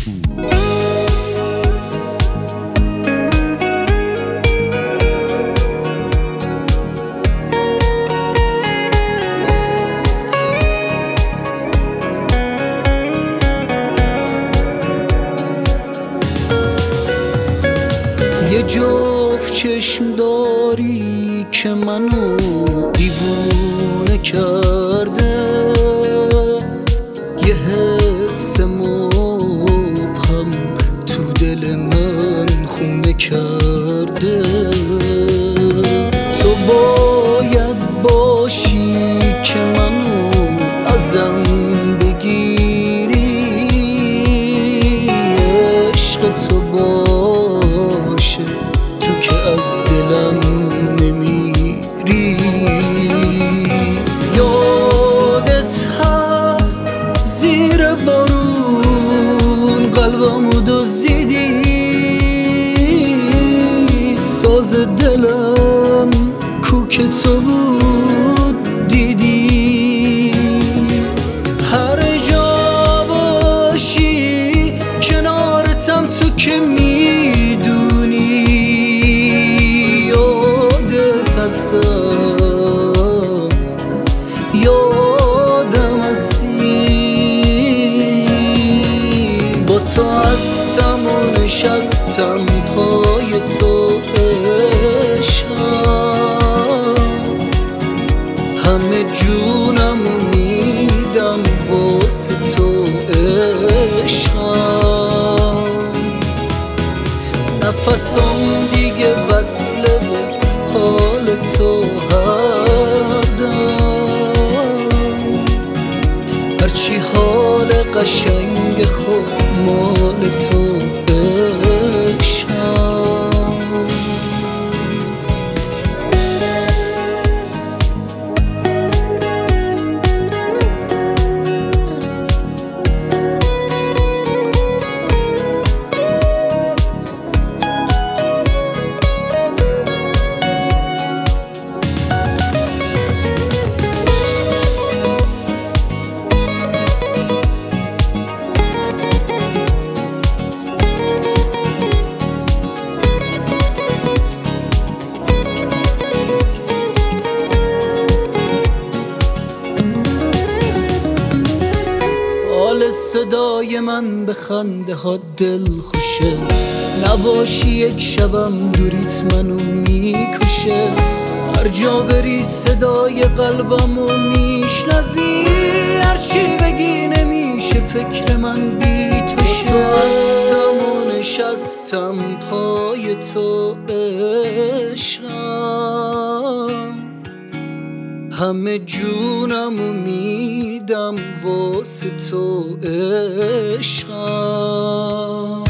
یه جفت چشم داری که منو دیوونه کرده، یه حس مبهم تو دل من خونه کرده. تو باید باشی که منو ازم بگیری، عشق تو باشه تو که از دلم نمیری. یادت هست زیر بارون قلبمو دزدیدی، ساز دلم کوک تو بود دیدی. هر جا باشی کنارتم تو که میدونی، یادت هستم یادم هستی. با تو هستم و نشستم پای تو عشقم، همه جونمو میدم واسه تو عشقم. نفسم دیگه وصله به حال تو هر دم، هرچی حال قشنگ خود مال تو عشقم. صدای من به خنده ها دل خوشه، نباشی یک شبم دوریت منو میکشه. هر جا بری صدای قلبمو میشنوی، هرچی بگی نمیشه فکر من بی تو شه. تو هستم و نشستم پای تو عشقم، همه جونمو میدم واسه تو عشقم.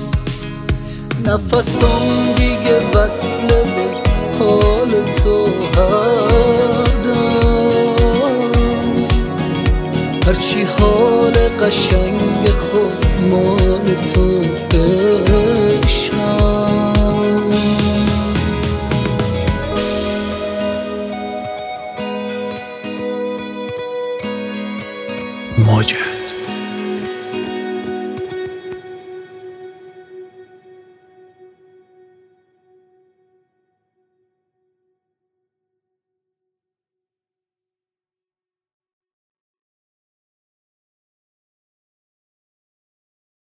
نفسم دیگه وصله به حال تو هر دم، هرچی حال قشنگ